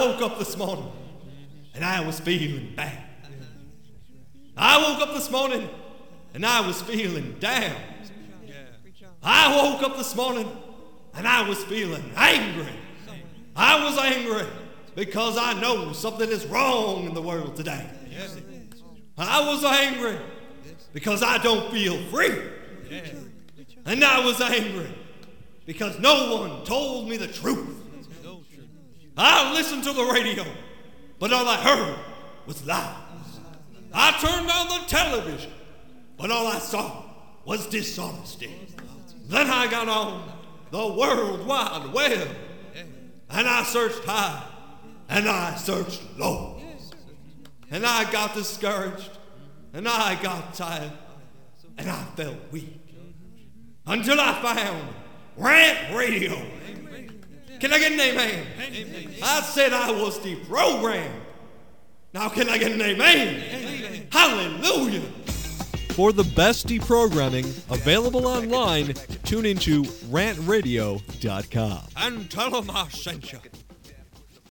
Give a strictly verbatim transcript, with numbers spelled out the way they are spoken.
woke up this morning and I was feeling bad. I woke up this morning and I was feeling down. I woke up this morning and I was feeling angry. I was angry because I know something is wrong in the world today. I was angry because I don't feel free. And I was angry because no one told me the truth. I listened to the radio, but all I heard was lies. I turned on the television, but all I saw was dishonesty. Then I got on the World Wide Web, and I searched high, and I searched low. And I got discouraged, and I got tired, and I felt weak. Until I found Rant Radio. Can I get an amen? Amen? I said I was deprogrammed. Now can I get an amen? Amen? Hallelujah. For the best deprogramming available online, tune into rant radio dot com. And tell them I sent you.